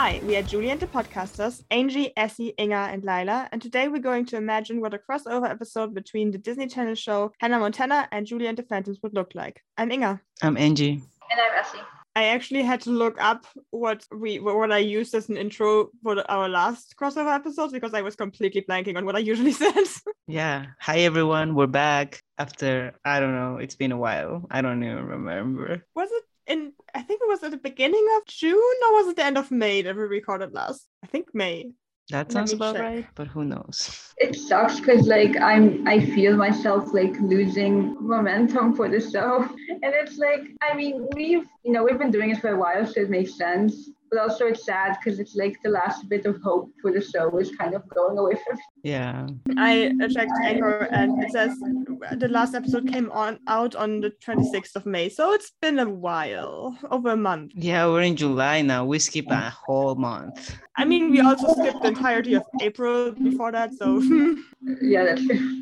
Hi, we are Julie and the podcasters, Angie, Essie, Inga, and Lila, and today we're going to imagine what a crossover episode between the Disney Channel show Hannah Montana and Julie and the Phantoms would look like. I'm Inga. I'm Angie. And I'm Essie. I actually had to look up what I used as an intro for our last crossover episodes because I was completely blanking on what I usually said. Yeah. Hi, everyone. We're back after, I don't know, it's been a while. I don't even remember. Was it I think it was at the beginning of June, or was it the end of May that we recorded last? I think May. That sounds about right, but who knows? It sucks because I feel myself losing momentum for the show, and it's we've been doing it for a while, so it makes sense. But also it's sad because it's the last bit of hope for the show is kind of going away from it. Yeah. I checked Anchor and it says the last episode came out on the 26th of May. So it's been a while, over a month. Yeah, we're in July now. We skipped a whole month. I mean, we also skipped the entirety of April before that, so... Yeah, that's true.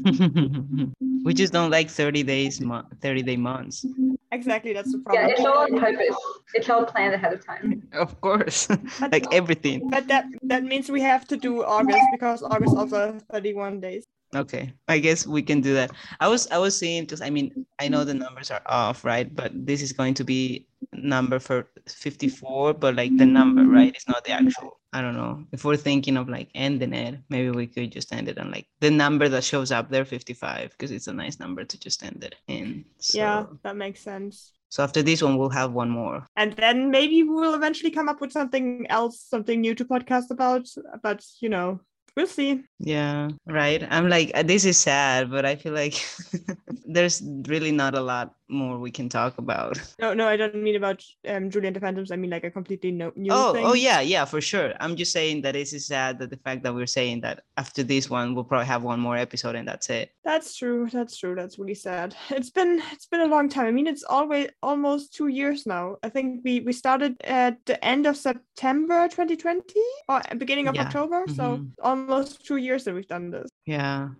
We just don't like 30-day months. Exactly, that's the problem. Yeah, it's all on purpose. It's all planned ahead of time. Of course. Everything. But that means we have to do August because August also has 31 days. Okay, I guess we can do that. I was saying, because I know the numbers are off, right? But this is going to be number for 54, but the number, right? It's not the actual. I don't know. If we're thinking of ending it, maybe we could just end it on the number that shows up there, 55, because it's a nice number to just end it in. So, yeah, that makes sense. So after this one, we'll have one more. And then maybe we'll eventually come up with something else, something new to podcast about. But, we'll see. Yeah, right. I'm this is sad, but I feel like there's really not a lot more we can talk about. No, I don't mean about Julie and the Phantoms. I mean a completely new thing. Oh, yeah, for sure. I'm just saying that it is sad that the fact that we're saying that after this one, we'll probably have one more episode and that's it. That's true. That's really sad. It's been a long time. I mean, it's almost 2 years now. I think we started at the end of September 2020 or beginning of October. Mm-hmm. So almost 2 years that we've done this. Yeah.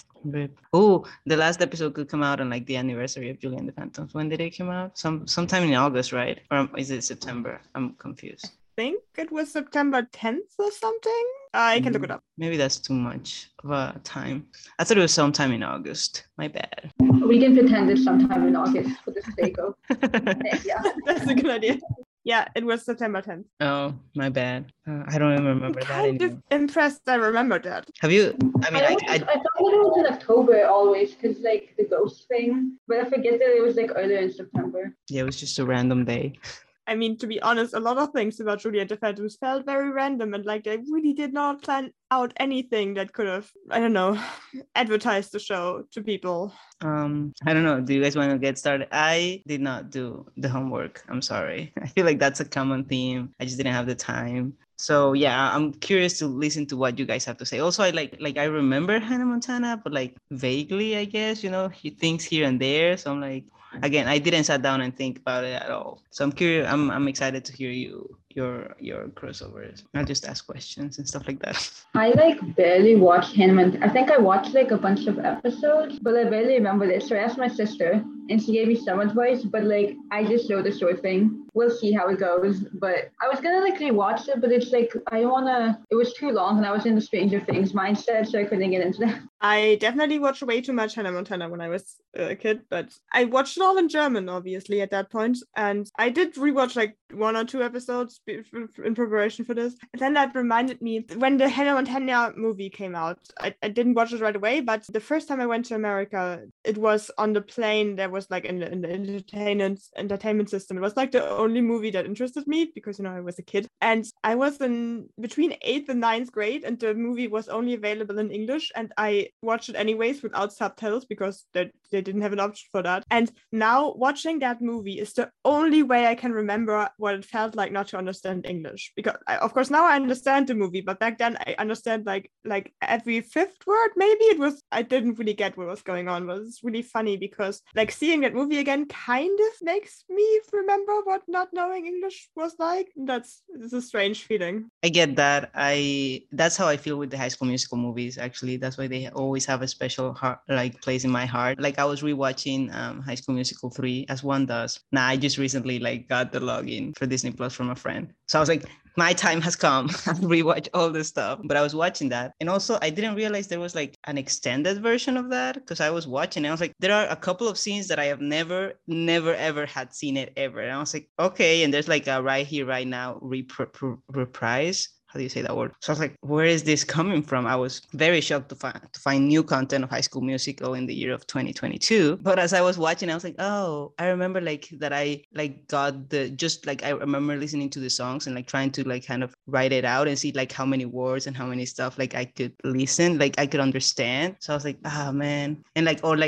Oh, the last episode could come out on the anniversary of Julie and the Phantoms. When did it come out? Sometime in August, right? Or is it September? I'm confused. I think it was September 10th or something. I can look it up. Maybe that's too much of a time. I thought it was sometime in August. My bad. We can pretend it's sometime in August for the sake of. Yeah, that's a good idea. Yeah, it was September 10th. Oh, my bad. I don't even remember that anymore. I'm impressed I remember that. Have you? I thought it was in October always because the ghost thing. But I forget that it was earlier in September. Yeah, it was just a random day. I mean, to be honest, a lot of things about Julie and the Phantoms felt very random and they really did not plan out anything that could have, I don't know, advertised the show to people. I don't know. Do you guys want to get started? I did not do the homework. I'm sorry. I feel that's a common theme. I just didn't have the time. So yeah, I'm curious to listen to what you guys have to say. Also, I remember Hannah Montana, but vaguely, I guess, things here and there. So I'm again, I didn't sit down and think about it at all. So I'm curious. I'm excited to hear your crossovers. I'll just ask questions and stuff like that. I barely watched Hannah Montana. I think I watched a bunch of episodes, but I barely remember this. So I asked my sister, and she gave me some advice. But I just know the short thing. We'll see how it goes. But I was gonna rewatch it, but it's I don't wanna. It was too long, and I was in the Stranger Things mindset, so I couldn't get into that. I definitely watched way too much Hannah Montana when I was a kid, but I watched it all in German, obviously, at that point. And I did rewatch 1 or 2 episodes in preparation for this. And then that reminded me, when the Hannah Montana movie came out, I didn't watch it right away, but the first time I went to America, it was on the plane. There was in the entertainment system. It was the only movie that interested me because, I was a kid. And I was in between 8th and 9th grade, and the movie was only available in English. And I watched it anyways without subtitles because they didn't have an option for that. And now watching that movie is the only way I can remember what it felt like not to understand English. Because of course now I understand the movie, but back then I understand like every 5th word. Maybe I didn't really get what was going on. But it's really funny because seeing that movie again kind of makes me remember what not knowing English was like. It's a strange feeling. I get that. That's how I feel with the High School Musical movies. Actually, that's why they always have a special place in my heart. I was rewatching High School Musical 3 as one does. Now I just recently got the login for Disney Plus from a friend. So I was my time has come. I rewatch all this stuff. But I was watching that. And also I didn't realize there was like an extended version of that because I was watching and I was like, there are a couple of scenes that I have never ever had seen it ever. And I was like, okay. And there's like a right here, right now reprise. How do you say that word? So I was like, where is this coming from? I was very shocked to find new content of High School Musical in the year of 2022. But as I was watching, I was like, oh, I remember like that I like got I remember listening to the songs and like trying to like kind of write it out and see like how many words and how many stuff like I could listen, like I could understand. So I was like, ah, man. And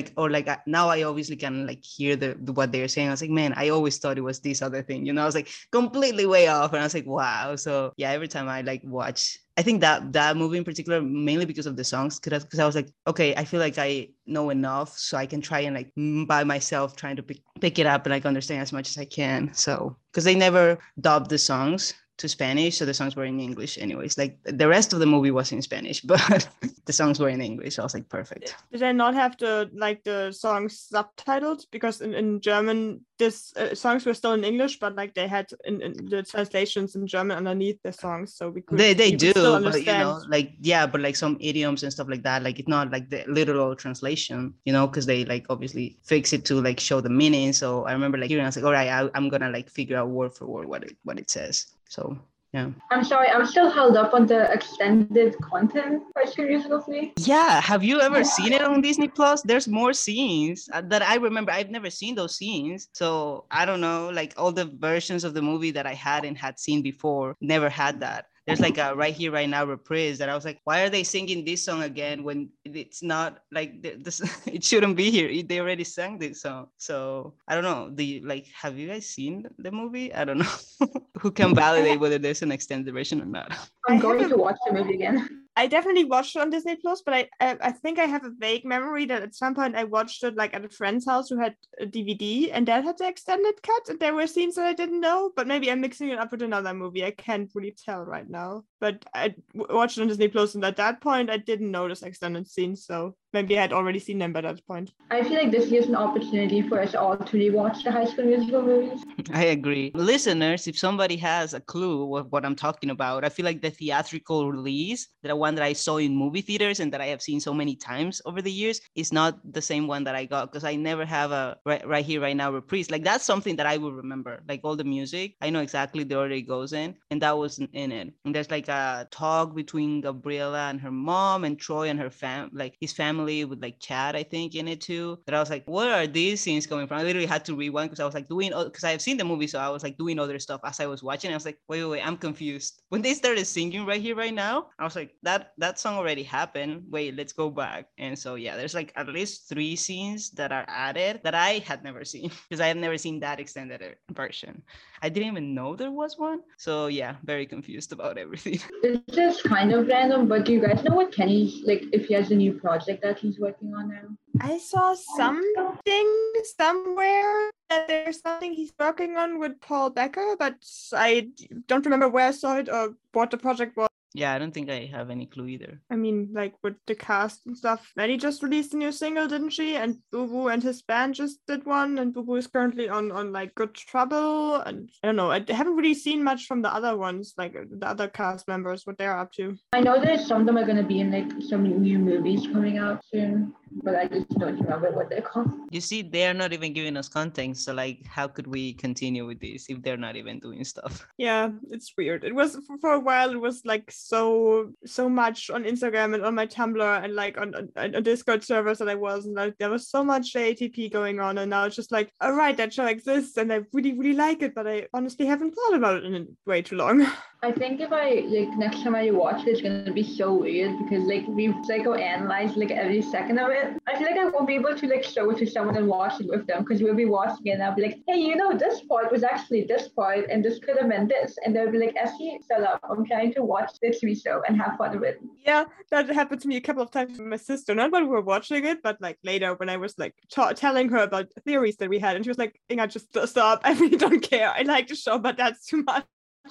now I obviously can like hear the what they're saying. I was like, man, I always thought it was this other thing, you know. I was like completely way off. And I was like, wow. So yeah, every time I like watch, I think that movie in particular, mainly because of the songs, because I was like, okay, I feel like I know enough so I can try and like by myself trying to pick it up and like understand as much as I can. So because they never dubbed the songs to Spanish, so the songs were in English anyways. Like the rest of the movie was in Spanish, but the songs were in English. So I was like, perfect. Did I not have the songs subtitled? Because in German, this songs were still in English, but like they had in the translations in German underneath the songs, so we could they could do, still but understand. like yeah, but like some idioms and stuff like that, like it's not like the literal translation, because they like obviously fix it to like show the meaning. So I remember like hearing, I was like, all right, I'm gonna like figure out word for word what it says. So yeah. I'm sorry, I'm still held up on the extended content for High School Musical for me. Yeah, have you ever seen it on Disney Plus? There's more scenes that I remember. I've never seen those scenes, so I don't know. Like all the versions of the movie that I had seen before, never had that. There's like a right here, right now reprise that I was like, why are they singing this song again when it's not like this? It shouldn't be here. They already sang this song. So I don't know. Have you guys seen the movie? I don't know. Who can validate whether there's an extended version or not? I'm going to watch the movie again. I definitely watched it on Disney Plus, but I think I have a vague memory that at some point I watched it like at a friend's house who had a DVD, and that had the extended cut, and there were scenes that I didn't know. But maybe I'm mixing it up with another movie. I can't really tell right now. But I watched it on Disney Plus, and at that point I didn't notice extended scenes, so maybe I had already seen them by that point. I feel like this gives an opportunity for us all to rewatch the High School Musical movies. I agree. Listeners, if somebody has a clue what I'm talking about, I feel like the theatrical release, the one that I saw in movie theaters and that I have seen so many times over the years, is not the same one that I got, because I never have a right here, right now reprise. Like that's something that I will remember. Like all the music, I know exactly the order it goes in, and that wasn't in it. And there's like a talk between Gabriela and her mom and Troy and her his family with like Chad, I think, in it too. That I was like, where are these scenes coming from? I literally had to rewind because I was like because I have seen the movie, so I was like doing other stuff as I was watching. I was like, wait, I'm confused. When they started singing right here, right now, I was like, that song already happened. Wait, let's go back. And so yeah, there's like at least 3 scenes that are added that I had never seen because I have never seen that extended version. I didn't even know there was one. So yeah, very confused about everything. This is kind of random, but do you guys know what Kenny's, like, if he has a new project that he's working on now? I saw something somewhere that there's something he's working on with Paul Becker, but I don't remember where I saw it or what the project was. Yeah, I don't think I have any clue either. I mean, like with the cast and stuff. Maddie just released a new single, didn't she? And Boo Boo and his band just did one. And Boo Boo is currently on like Good Trouble. And I don't know. I haven't really seen much from the other ones, like the other cast members, what they're up to. I know that some of them are going to be in like some new movies coming out soon, but I just don't remember what they're called. You see, they are not even giving us content. So like, how could we continue with this if they're not even doing stuff? Yeah, it's weird. It was for a while, it was like so much on Instagram and on my Tumblr and like on Discord servers that I was, and like there was so much ATP going on, and now it's just like, all right, that show exists and I really, really like it, but I honestly haven't thought about it in way too long. I think if I next time I watch it, it's gonna be so weird because we psychoanalyze every second of it. I feel like I won't be able to show it to someone and watch it with them because we'll be watching it and I'll be like, hey, this part was actually this part and this could have meant this, and they'll be like, Essie, shut up, I'm trying to watch this TV show and have fun with it. Yeah, that happened to me a couple of times with my sister, not when we were watching it, but later when I was telling her about theories that we had, and she was like, Inga, just stop, I really don't care, I like the show, but that's too much.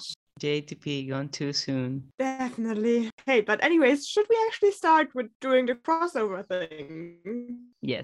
JTP gone too soon. Definitely. Hey, but anyways, should we actually start with doing the crossover thing? Yes.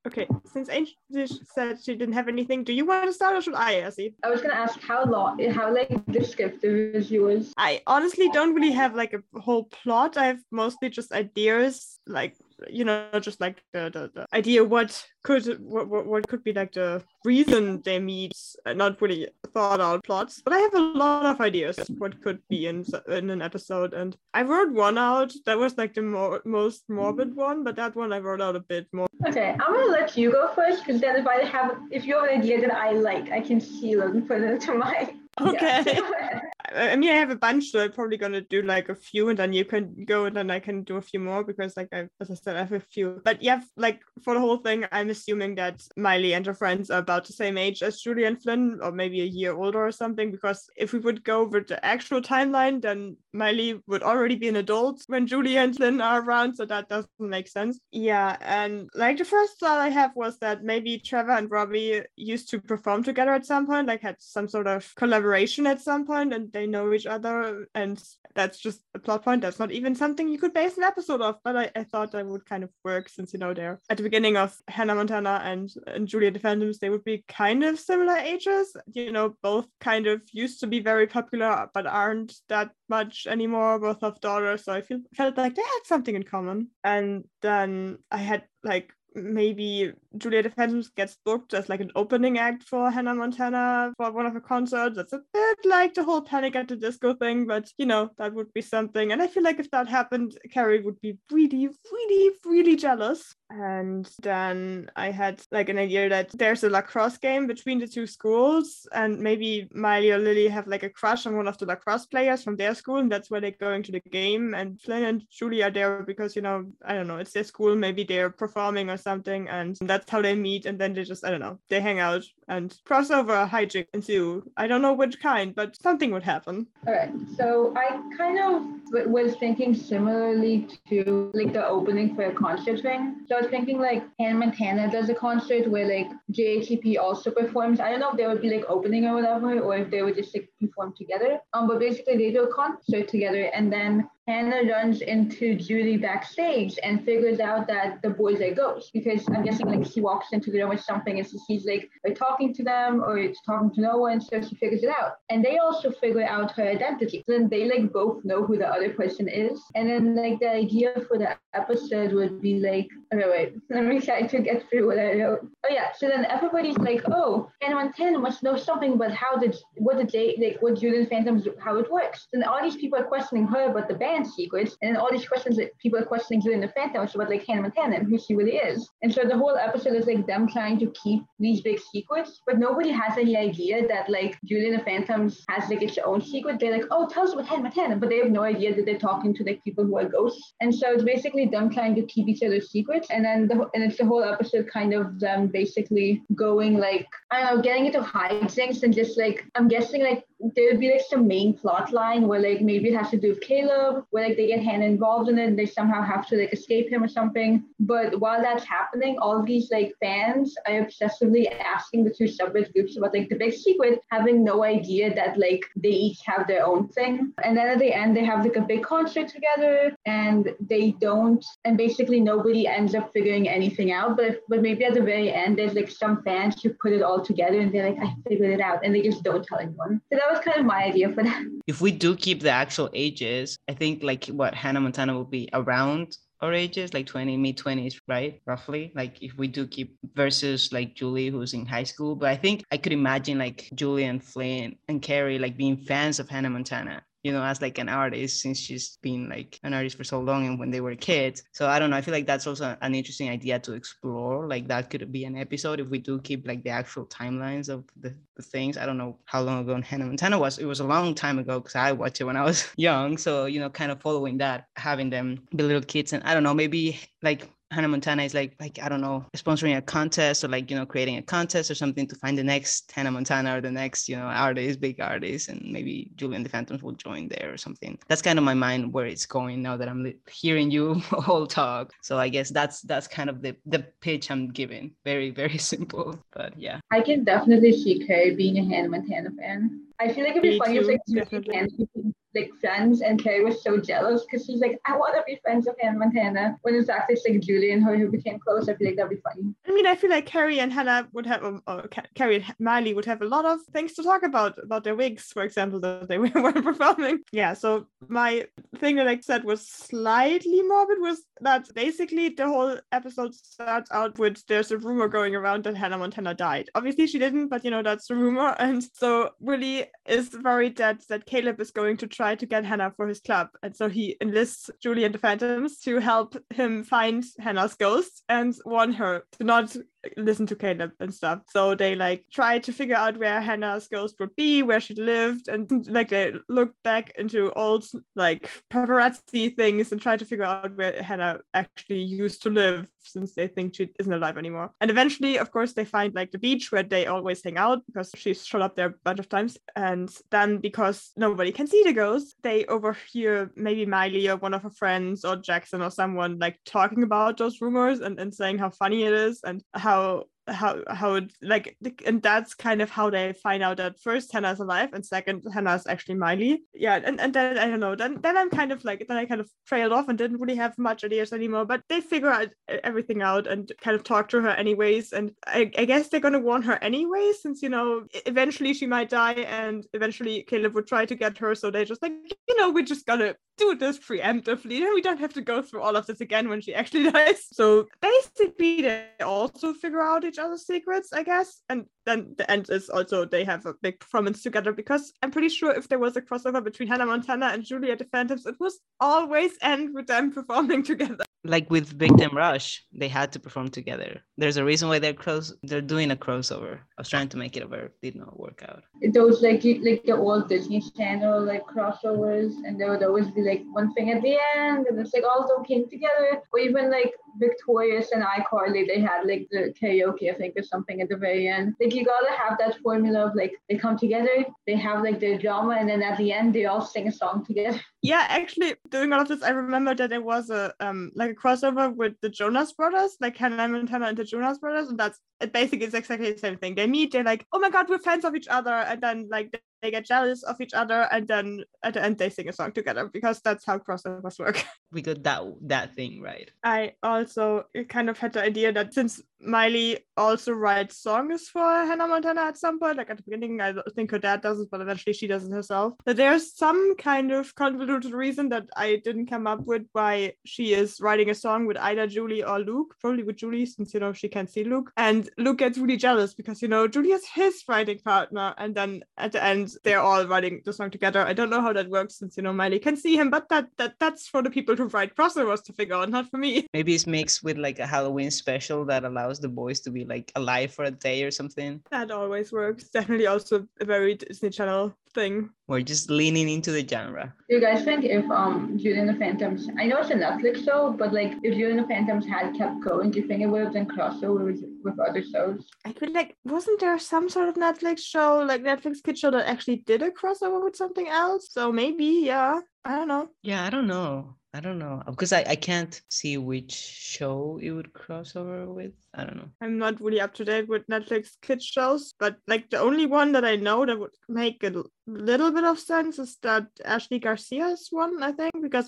Okay, since Angel said she didn't have anything, do you want to start or should I, Essie? I was gonna ask how like descriptive is yours? I honestly don't really have like a whole plot. I have mostly just ideas, like just like the idea what could be like the reason they meet, not really thought out plots. But I have a lot of ideas what could be in an episode, and I wrote one out that was like the most morbid one, but that one I wrote out a bit more. Okay, I'm gonna let you go first because then if you have an idea that I like, I can steal it and put it into my. Okay. Yeah. I mean, I have a bunch, so I'm probably gonna do like a few, and then you can go, and then I can do a few more because, like, as I said, I have a few. But yeah, like for the whole thing, I'm assuming that Miley and her friends are about the same age as Julie and Flynn, or maybe a year older or something. Because if we would go with the actual timeline, then Miley would already be an adult when Julie and Flynn are around, so that doesn't make sense. Yeah, and like the first thought I have was that maybe Trevor and Robbie used to perform together at some point, like had some sort of collaboration at some point, and they know each other, and that's just a plot point. That's not even something you could base an episode of, but I thought that would kind of work since they're at the beginning of Hannah Montana and Julie and the Phantoms. They would be kind of similar ages, both kind of used to be very popular but aren't that much anymore, both have daughters, so I felt like they had something in common. And then I had like maybe Julia the Phantoms gets booked as like an opening act for Hannah Montana for one of her concerts. That's a bit like the whole Panic at the Disco thing, but that would be something. And I feel like if that happened, Carrie would be really, really, really jealous. And then I had like an idea that there's a lacrosse game between the two schools, and maybe Miley or Lily have like a crush on one of the lacrosse players from their school, and that's why they're going to the game. And Flynn and Julie are there because, I don't know, it's their school. Maybe they're performing or something, and that's how they meet. And then they just, I don't know, they hang out and crossover hijinks ensue. I don't know which kind, but something would happen. All right, so I kind of was thinking similarly to like the opening for a concert thing. So I was thinking like Hannah Montana does a concert where like JHCP also performs. I don't know if they would be like opening or whatever, or if they would just like perform together. But basically they do a concert together, and then Hannah runs into Julie backstage and figures out that the boys are ghosts, because I'm guessing like she walks into the room with something and she's like talking to them or it's talking to no one, so she figures it out. And they also figure out her identity. So then they like both know who the other person is. And then like the idea for the episode would be like, okay, wait, let me try to get through what I wrote. Oh yeah, so then everybody's like, oh, Hannah Montana must know something about what Julie and Phantoms, how it works. And all these people are questioning her about the band secrets, and then all these questions that people are questioning Julie and the Phantoms about like Hannah Montana and who she really is. And so the whole episode is like them trying to keep these big secrets, but nobody has any idea that like Julie and the Phantoms has like its own secret. They're like, oh, tell us about Hannah Montana, but they have no idea that they're talking to like people who are ghosts. And so it's basically them trying to keep each other's secrets, and then it's the whole episode kind of them basically going like, I don't know, getting into hijinks, and just like I'm guessing like there would be like some main plot line where like maybe it has to do with Caleb, where like they get Hannah involved in it and they somehow have to like escape him or something. But while that's happening, all of these like fans are obsessively asking the two separate groups about like the big secret, having no idea that like they each have their own thing. And then at the end they have like a big concert together, and they don't, and basically nobody ends up figuring anything out. But maybe at the very end there's like some fans who put it all together and they're like, I figured it out, and they just don't tell anyone. So that was kind of my idea for that. If we do keep the actual ages, I think like what Hannah Montana will be around our ages, like mid-20s, right? Roughly. Like if we do keep versus like Julie, who's in high school. But I think I could imagine like Julie and Flynn and Carrie like being fans of Hannah Montana, as like an artist, since she's been like an artist for so long and when they were kids. So I don't know. I feel like that's also an interesting idea to explore. Like that could be an episode if we do keep like the actual timelines of the things. I don't know how long ago Hannah Montana was. It was a long time ago because I watched it when I was young. So, kind of following that, having them be little kids. And I don't know, maybe like Hannah Montana is like I don't know, sponsoring a contest or like creating a contest or something to find the next Hannah Montana or the next artist, big artist, and maybe Julie and the Phantoms will join there or something. That's kind of my mind where it's going now that I'm hearing you all talk. So I guess that's kind of the pitch I'm giving. Very, very simple, but yeah. I can definitely see Carrie being a Hannah Montana fan. I feel like it'd be funny if like like friends, and Carrie was so jealous because she's like, I want to be friends with Hannah Montana. When it's actually like Julie and her who became close, I feel like that'd be funny. I mean, I feel like Carrie and Hannah would have, Carrie and Miley would have a lot of things to talk about their wigs, for example, that they were performing. Yeah, so my thing that I said was slightly morbid was that basically the whole episode starts out with there's a rumor going around that Hannah Montana died. Obviously she didn't, but that's the rumor. And so Willie is worried that Caleb is going to try to get Hannah for his club. And so he enlists Julie and the Phantoms to help him find Hannah's ghost and warn her to not listen to Caleb and stuff. So they like try to figure out where Hannah's ghost would be, where she lived, and like they look back into old like paparazzi things and try to figure out where Hannah actually used to live, since they think she isn't alive anymore. And eventually, of course, they find like the beach where they always hang out because she's showed up there a bunch of times. And then because nobody can see the ghost, they overhear maybe Miley or one of her friends or Jackson or someone like talking about those rumors and saying how funny it is and how it like, and that's kind of how they find out that first Hannah's alive and second Hannah's actually Miley. Yeah, and then I don't know, then I'm kind of like, then I kind of trailed off and didn't really have much ideas anymore, but they figure out everything out and kind of talk to her anyways, and I guess they're gonna warn her anyway, since eventually she might die and eventually Caleb would try to get her, so they just like, we're just gonna do this preemptively, we don't have to go through all of this again when she actually dies. So basically they also figure out each other's secrets, I guess, and then the end is also they have a big performance together, because I'm pretty sure if there was a crossover between Hannah Montana and Julie and the Phantoms, it was always end with them performing together. Like with Victim Rush, they had to perform together. There's a reason why they're doing a crossover. I was trying to make it a verb, did not work out. Those like the old Disney Channel like crossovers, and there would always be like one thing at the end, and it's like all of them came together. Or even like Victorious and iCarly, they had like the karaoke, I think, or something at the very end. Like you gotta have that formula of like they come together, they have like their drama, and then at the end they all sing a song together. Yeah, actually, doing all of this, I remember that there was a like a crossover with the Jonas Brothers, like Hannah Montana and the Jonas Brothers, and it basically is exactly the same thing. They meet, they're like, oh my god, we're fans of each other, and then like they get jealous of each other, and then at the end they sing a song together, because that's how crossovers work. We got that thing right. I also kind of had the idea that since Miley also writes songs for Hannah Montana at some point, like at the beginning, I think her dad does it, but eventually she does it herself, that there's some kind of convoluted reason that I didn't come up with why she is writing a song with either Julie or Luke, probably with Julie, since she can't see Luke, and Luke gets really jealous because Julie is his writing partner, and then at the end they're all writing the song together. I don't know how that works, since Miley can see him, but that's for the people who write crossovers to figure out, not for me. Maybe it's mixed with like a Halloween special that allows the boys to be like alive for a day or something. That always works. Definitely also a very Disney Channel thing. We're just leaning into the genre. Do you guys think if Julie and the Phantoms, I know it's a Netflix show, but like if Julie and the Phantoms had kept going, do you think it would have done crossovers with other shows? I feel like, wasn't there some sort of Netflix show, like Netflix kid show, that actually did a crossover with something else? So maybe, yeah. I don't know. Yeah, I don't know. Because I can't see which show it would cross over with. I don't know. I'm not really up to date with Netflix kids shows, but like the only one that I know that would make a little bit of sense is that Ashley Garcia's one, I think, because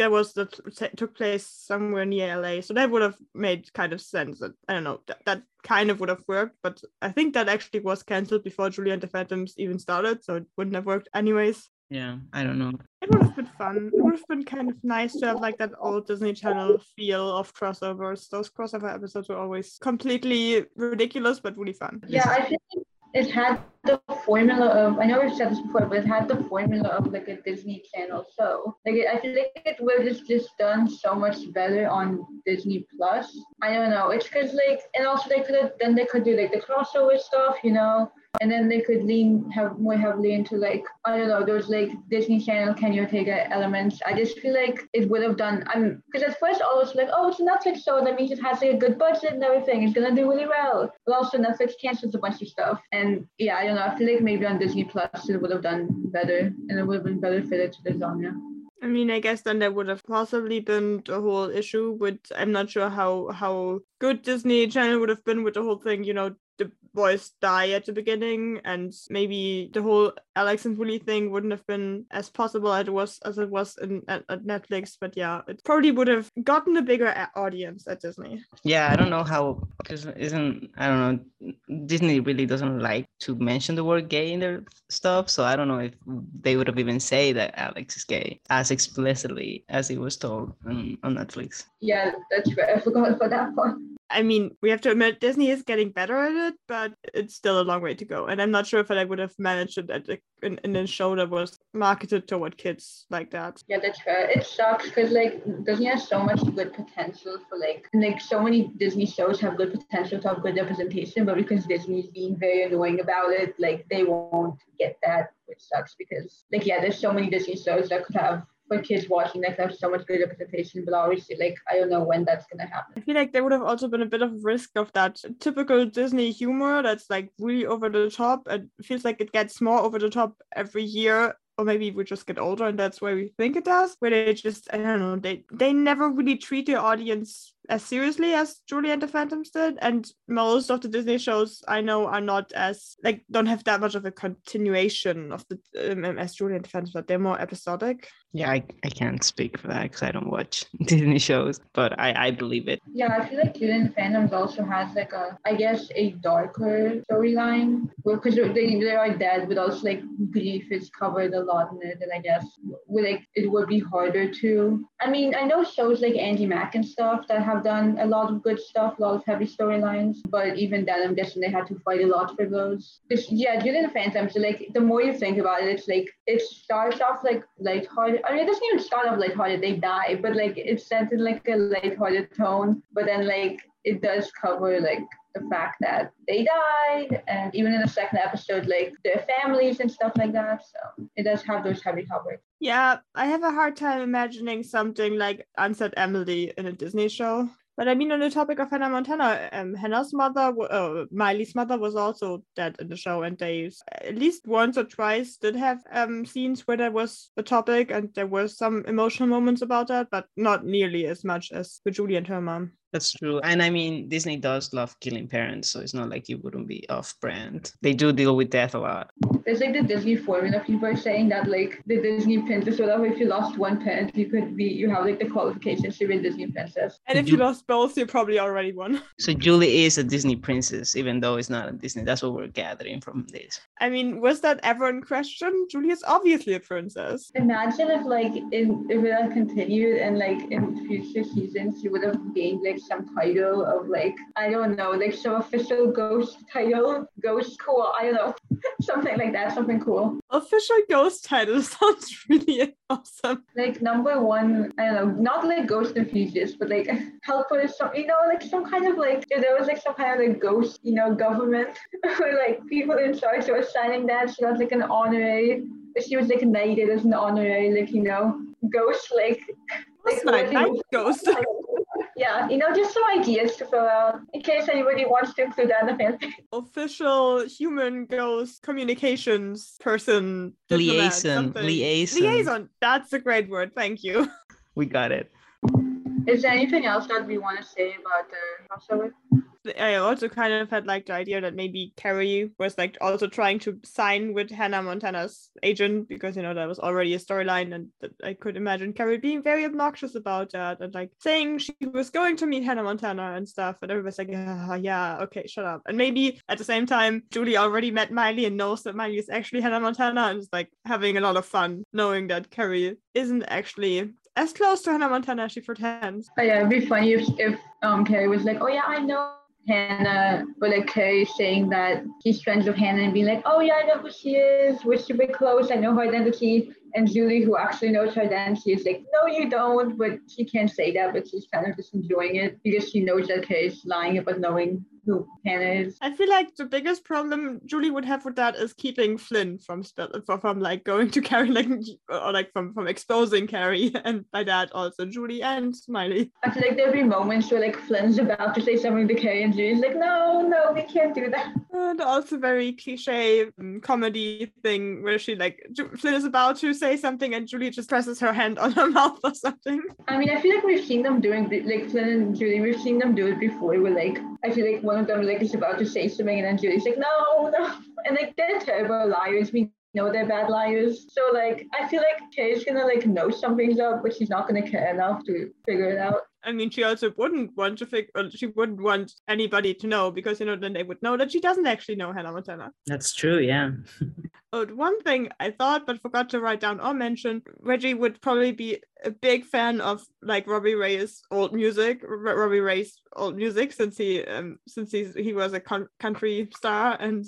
that took place somewhere near LA, so that would have made kind of sense. I don't know, that kind of would have worked, but I think that actually was cancelled before Julie and the Phantoms even started, so it wouldn't have worked anyways. Yeah, I don't know. It would have been fun. It would have been kind of nice to have like that old Disney Channel feel of crossovers. Those crossover episodes were always completely ridiculous, but really fun. Yeah, I think it had the formula of, I know we've said this before, but it had the formula of like a Disney Channel show. Like I feel like it would have just done so much better on Disney Plus. I don't know. It's because like, and also they could do like the crossover stuff, and then they could have more heavily into like, I don't know, those like Disney Channel Kenny Ortega elements. I just feel like it would have done, because at first I was like, oh, it's a Netflix show, that means it has like a good budget and everything, it's gonna do really well. But also Netflix cancels a bunch of stuff. And yeah, I don't know, I feel like maybe on Disney Plus it would have done better, and it would have been better fitted to the genre. I mean, I guess then there would have possibly been the whole issue with, I'm not sure how good Disney Channel would have been with the whole thing, boys die at the beginning, and maybe the whole Alex and Willie thing wouldn't have been as possible as it was at Netflix. But yeah, it probably would have gotten a bigger audience at Disney. Yeah, I don't know how, because I don't know, Disney really doesn't like to mention the word gay in their stuff, so I don't know if they would have even say that Alex is gay as explicitly as it was told on Netflix. Yeah, that's right. I forgot about that part. I mean, we have to admit Disney is getting better at it, but it's still a long way to go. And I'm not sure if I would have managed it in a show that was marketed toward kids like that. Yeah, that's fair. It sucks because like Disney has so much good potential for like so many Disney shows have good potential to have good representation, but because Disney's being very annoying about it, like they won't get that, which sucks because like yeah, there's so many Disney shows that could have for kids watching that have so much good representation, but obviously like I don't know when that's gonna happen. I feel like there would have also been a bit of a risk of that typical Disney humor that's like really over the top. It feels like it gets more over the top every year. Or maybe we just get older and that's why we think it does, where they just, I don't know, they never really treat the audience as seriously as Julie and the Phantoms did. And most of the Disney shows I know are not as, like, don't have that much of a continuation of the as Julie and the Phantoms, but they're more episodic. Yeah, I can't speak for that because I don't watch Disney shows, but I believe it. Yeah, I feel like Julie and the Phantoms also has like a darker storyline because they are dead, but also like grief is covered a lot in it, and I guess it would be harder to. I mean, I know shows like Andy Mack and stuff that have done a lot of good stuff, a lot of heavy storylines, but even then, I'm guessing they had to fight a lot for those. Yeah, Julie and the Phantoms, like the more you think about it, it's like it starts off like lighthearted. I mean, it doesn't even start off lighthearted; they die, but like it's set in like a lighthearted tone. But then like it does cover like the fact that they died, and even in the second episode, like their families and stuff like that. So it does have those heavy topics. Yeah, I have a hard time imagining something like Unsaid Emily in a Disney show. But I mean, on the topic of Hannah Montana, Hannah's mother, Miley's mother was also dead in the show, and they at least once or twice did have scenes where that was a topic, and there were some emotional moments about that, but not nearly as much as with Julie and her mom. That's true. And I mean, Disney does love killing parents, so it's not like it wouldn't be off-brand. They do deal with death a lot. There's like the Disney formula. People are saying that like the Disney princess, whatever, if you lost one parent, you have like the qualifications to be a Disney princess. And if you lost both, you probably already won. So Julie is a Disney princess, even though it's not a Disney. That's what we're gathering from this. I mean, was that ever in question? Julie is obviously a princess. Imagine if like if it had continued and like in future seasons, you would have gained like some title of like, I don't know, like some official ghost title, ghost cool, I don't know, something like that, something cool. Official ghost title sounds really awesome. Like number one, I don't know, not like ghost enthusiast, but like helper, some, you know, like some kind of like, if there was like some kind of like ghost, you know, government or like people in charge were signing that, she got like an honorary, she was like knighted as an honorary, like, you know, ghost, like nice ghost. Yeah, you know, just some ideas to fill out in case anybody wants to include that in the fanfic. Official human ghost communications person. Liaison. That's a great word. Thank you. We got it. Is there anything else that we want to say about the crossover? I also kind of had like the idea that maybe Carrie was like also trying to sign with Hannah Montana's agent because, you know, that was already a storyline, and that I could imagine Carrie being very obnoxious about that and like saying she was going to meet Hannah Montana and stuff, and everybody's like, yeah, okay, shut up. And maybe at the same time, Julie already met Miley and knows that Miley is actually Hannah Montana and is like having a lot of fun knowing that Carrie isn't actually as close to Hannah Montana as she pretends. Oh yeah, it'd be funny if Carrie was like, oh yeah, I know Hannah, but like Carrie saying that she's friends with Hannah and being like, oh yeah, I know who she is, we're super close, I know her identity. And Julie, who actually knows her identity, is like, no, you don't, but she can't say that, but she's kind of just enjoying it because she knows that Carrie's lying about knowing who Hannah is. I feel like the biggest problem Julie would have with that is keeping Flynn from like going to Carrie, like, or like from exposing Carrie, and by that also Julie and Miley. I feel like there'll be moments where like Flynn's about to say something to Carrie and Julie's like, no, we can't do that. And also very cliche comedy thing where she Flynn is about to say something and Julie just presses her hand on her mouth or something. I mean, I feel like we've seen them doing Flynn and Julie. We've seen them do it before. Where I feel like one of them is about to say something and then Julie's like, no, and they're terrible liars. We know they're bad liars. So I feel like Kay's gonna know something's up, but she's not gonna care enough to figure it out. I mean, she also wouldn't want she wouldn't want anybody to know because, then they would know that she doesn't actually know Hannah Montana. That's true, yeah. Oh, one thing I thought but forgot to write down or mention, Reggie would probably be a big fan of Robbie Ray's old music, since he was a country star, and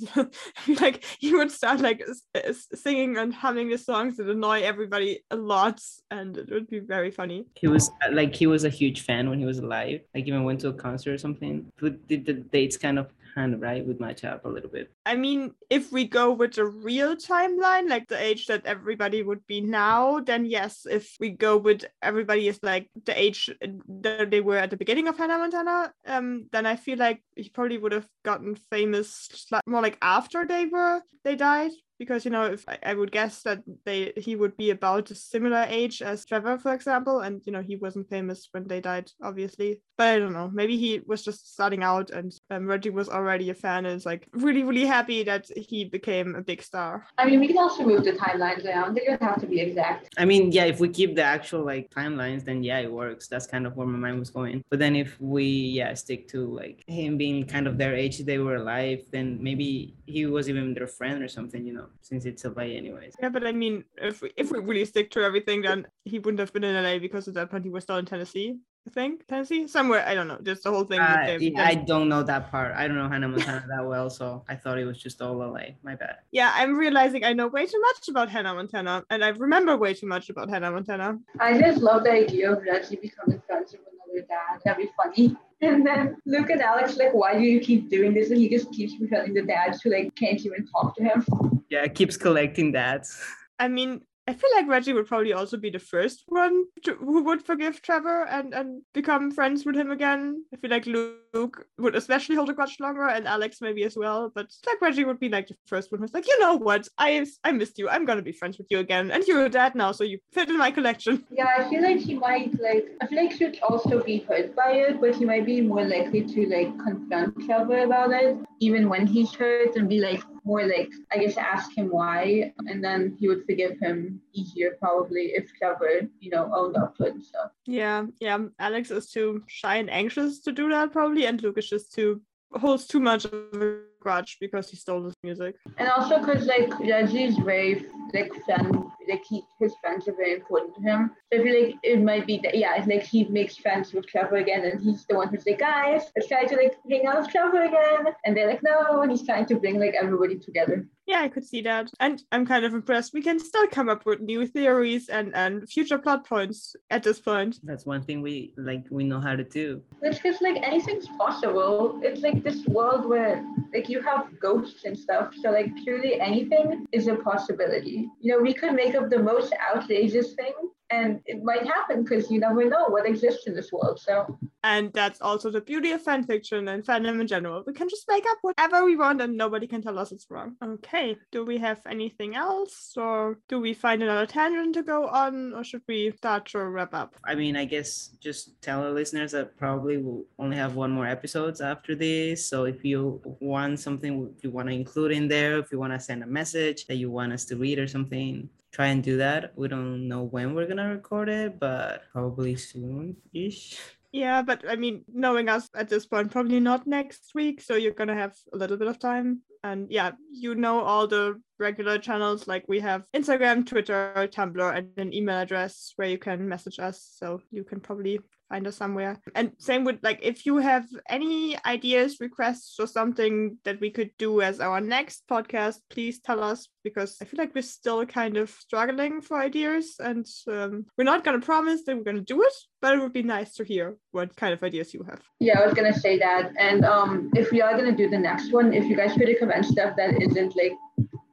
he would start singing and humming the songs that annoy everybody a lot, and it would be very funny. He was a huge fan when he was alive. Even went to a concert or something. Did the dates kind of right would match up a little bit. I mean, if we go with a real timeline, the age that everybody would be now, then yes. If we go with everybody is the age that they were at the beginning of Hannah Montana, then I feel like he probably would have gotten famous more after they died. Because, if I would guess that he would be about a similar age as Trevor, for example, and, he wasn't famous when they died, obviously. But I don't know, maybe he was just starting out and Reggie was already a fan and is really, really happy that he became a big star. I mean, we can also move the timelines around. They don't have to be exact. I mean, yeah, if we keep the actual timelines, then yeah, it works. That's kind of where my mind was going. But then if we, stick to him being kind of their age, they were alive, then maybe he was even their friend or something, since it's LA anyways. Yeah, but I mean, if we really stick to everything, then he wouldn't have been in LA because at that point he was still in Tennessee. I think Tennessee, somewhere, I don't know, just the whole thing. I don't know that part. I don't know Hannah Montana that well, so I thought it was just all LA. My bad. Yeah, I'm realizing I know way too much about Hannah Montana, and I remember way too much about Hannah Montana. I just love the idea of Reggie becoming friends with another dad. That'd be funny. And then Luke and Alex why do you keep doing this? And he just keeps befriending the dads who can't even talk to him. Yeah, it keeps collecting dads. I mean, I feel like Reggie would probably also be the first one who would forgive Trevor and become friends with him again. I feel like Luke would especially hold a grudge longer, and Alex maybe as well. But Reggie would be the first one who's you know what? I missed you. I'm gonna be friends with you again, and you're a dad now, so you fit in my collection. Yeah, I feel like he might I feel like he would also be hurt by it, but he might be more likely to confront Trevor about it, even when he's hurt, and be more I guess ask him why, and then he would forgive him easier probably if Trevor, owned up to it and stuff. Yeah. Alex is too shy and anxious to do that probably, and Luke is just holds too much of a grudge because he stole his music. And also because Reggie's very friend, his friends are very important to him. So I feel it might be that he makes friends with Trevor again, and he's the one who's guys, let's try to hang out with Trevor again, and they're no, and he's trying to bring everybody together. Yeah, I could see that. And I'm kind of impressed. We can still come up with new theories and future plot points at this point. That's one thing we know how to do. It's because anything's possible. It's this world where you have ghosts and stuff. So truly anything is a possibility. We could make up the most outrageous thing, and it might happen because you never know what exists in this world. And that's also the beauty of fan fiction and fandom in general. We can just make up whatever we want and nobody can tell us it's wrong. Okay, do we have anything else? Or do we find another tangent to go on? Or should we start to wrap up? I mean, I guess just tell our listeners that probably we'll only have one more episodes after this. So if you want something you want to include in there, if you want to send a message that you want us to read or something, try and do that. We don't know when we're gonna record it, but probably soon-ish. Yeah, but I mean, knowing us at this point, probably not next week. So you're gonna have a little bit of time. And yeah, all the regular channels, we have Instagram, Twitter, Tumblr, and an email address where you can message us. So you can probably find us somewhere. And same with if you have any ideas, requests, or something that we could do as our next podcast, please tell us, because I feel like we're still kind of struggling for ideas, and we're not going to promise that we're going to do it, but it would be nice to hear what kind of ideas you have. Yeah, I was going to say that. And if we are going to do the next one, if you guys could recommend stuff that isn't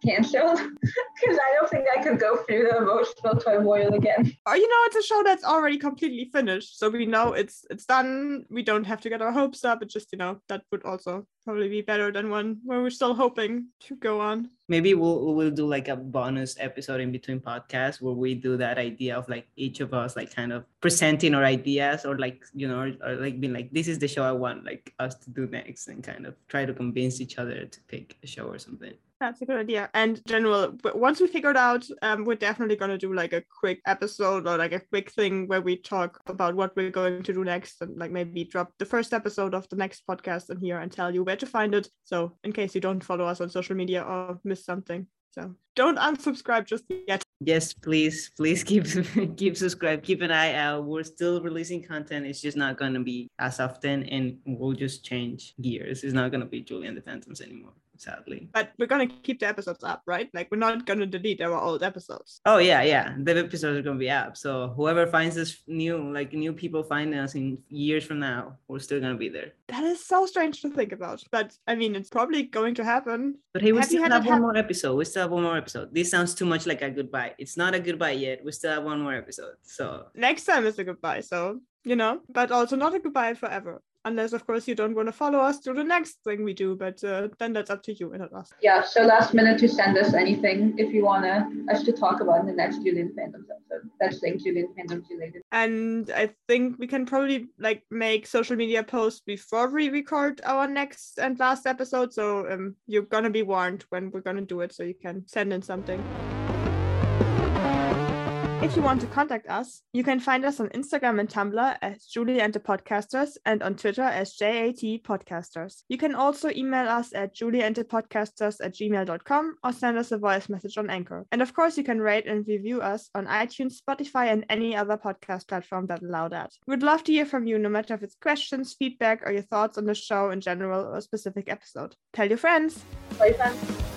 canceled because I don't think I could go through the emotional turmoil again. Or it's a show that's already completely finished, so we know it's done. We don't have to get our hopes up. It's just that would also probably be better than one where we're still hoping to go on. Maybe we'll do like a bonus episode in between podcasts where we do that idea of like each of us like kind of presenting our ideas or like or like being like, this is the show I want like us to do next, and kind of try to convince each other to pick a show or something. That's a good idea. And general, once we figured out, we're definitely going to do like a quick episode or like a quick thing where we talk about what we're going to do next, and like maybe drop the first episode of the next podcast in here and tell you where to find it. So in case you don't follow us on social media or miss something. So don't unsubscribe just yet. Yes, please keep subscribed. Keep an eye out. We're still releasing content. It's just not going to be as often, and we'll just change gears. It's not going to be Julie and the Phantoms anymore, sadly. But we're going to keep the episodes up, right? Like we're not going to delete our old episodes. Oh yeah. The episodes are going to be up. So whoever finds us new people finding us in years from now, we're still going to be there. That is so strange to think about. But I mean, it's probably going to happen. But hey, we still have one more episode. This sounds too much like a goodbye. It's not a goodbye yet. We still have one more episode. So next time is a goodbye. So, but also not a goodbye forever. Unless, of course, you don't want to follow us to the next thing we do, but then that's up to you and not us. Yeah, so last minute to send us anything if you want us to talk about in the next Julie and Phantoms episode. That's like Julie and Phantoms related. And I think we can probably like make social media posts before we record our next and last episode. So you're going to be warned when we're going to do it, so you can send in something. If you want to contact us, you can find us on Instagram and Tumblr as Julie and the Podcasters, and on Twitter as JAT Podcasters. You can also email us at julieandthepodcasters@gmail.com or send us a voice message on Anchor. And of course, you can rate and review us on iTunes, Spotify, and any other podcast platform that allow that. We'd love to hear from you, no matter if it's questions, feedback, or your thoughts on the show in general or a specific episode. Tell your friends. Bye, friends.